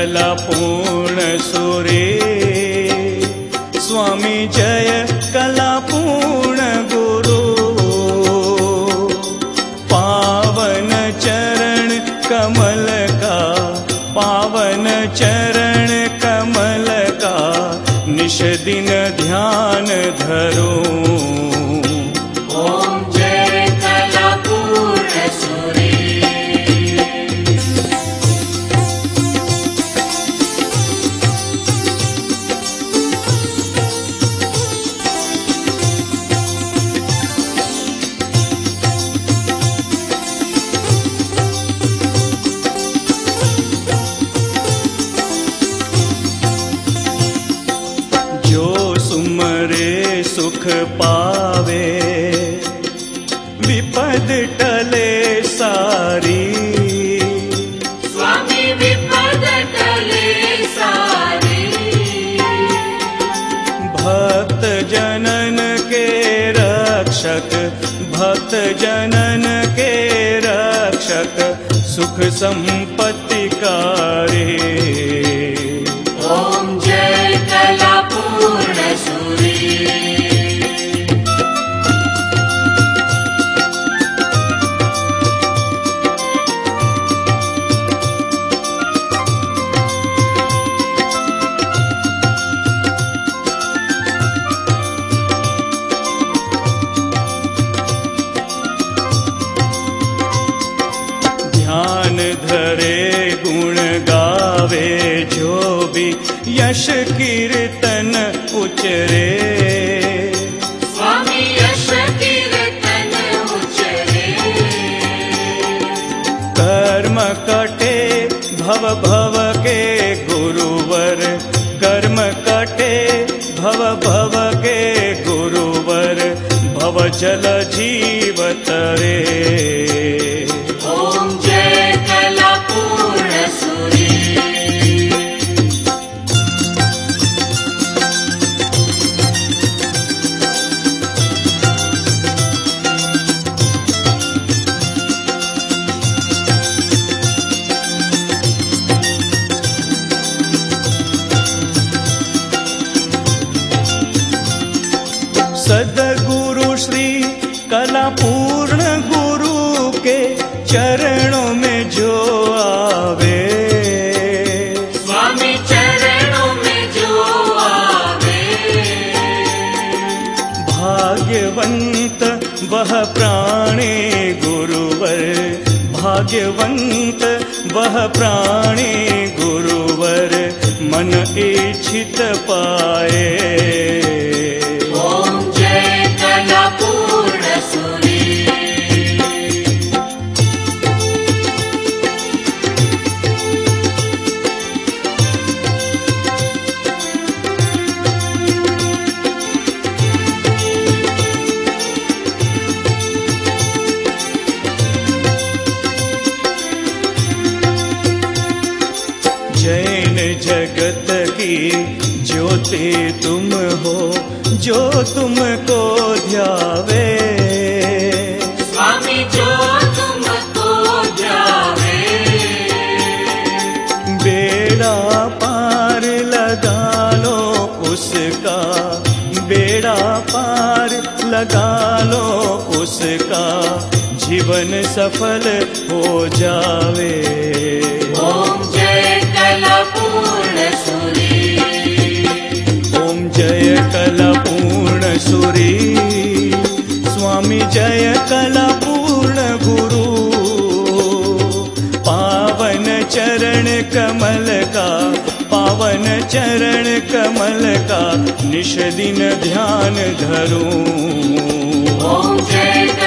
कला पूर्ण सुरे। स्वामी जय कला पूर्ण गुरु। पावन चरण कमल का, पावन चरण कमल का, निश दिन ध्यान धरूं। ओम जय कला पूर्ण सुरे। सुख पावे विपद टले सारी। स्वामी विपद टले सारी। भक्त जनन के रक्षक, भक्त जनन के रक्षक, सुख संपत्ति कारी। ओम जय कला पूर्ण सुरे। ध्यान धरे गुण गावे जो भी, यश कीर्तन उचरे। स्वामी यश कीर्तन उचरे। कर्म कटे भव भव के गुरुवर, कर्म कटे भव भव के गुरुवर, भव जल जीव तरे। ओम जय कला पूर्ण सुरे। सद्गुरु श्री कला पूर्ण गुरु के चरणों में जो आवे। स्वामी चरणों में जो आवे। भाग्यवंत वह प्राणी गुरुवर, भाग्यवंत वह प्राणी गुरुवर, मन इच्छित पाए। ओम जय कला पूर्ण सुरे। जैन जगत की ज्योति तुम हो, जो तुमको ध्यावे। स्वामी जो तुमको ध्यावे। बेड़ा पार लगा लो उसका, बेड़ा पार लगा लो उसका, जीवन सफल हो जावे। ओम जय कला पूर्ण सुरे। ओम जय कला पूर्ण सुरे। स्वामी जय कला पूर्ण गुरु। पावन चरण कमल का, पावन चरण कमल का, निश दिन ध्यान धरूं। ओम जय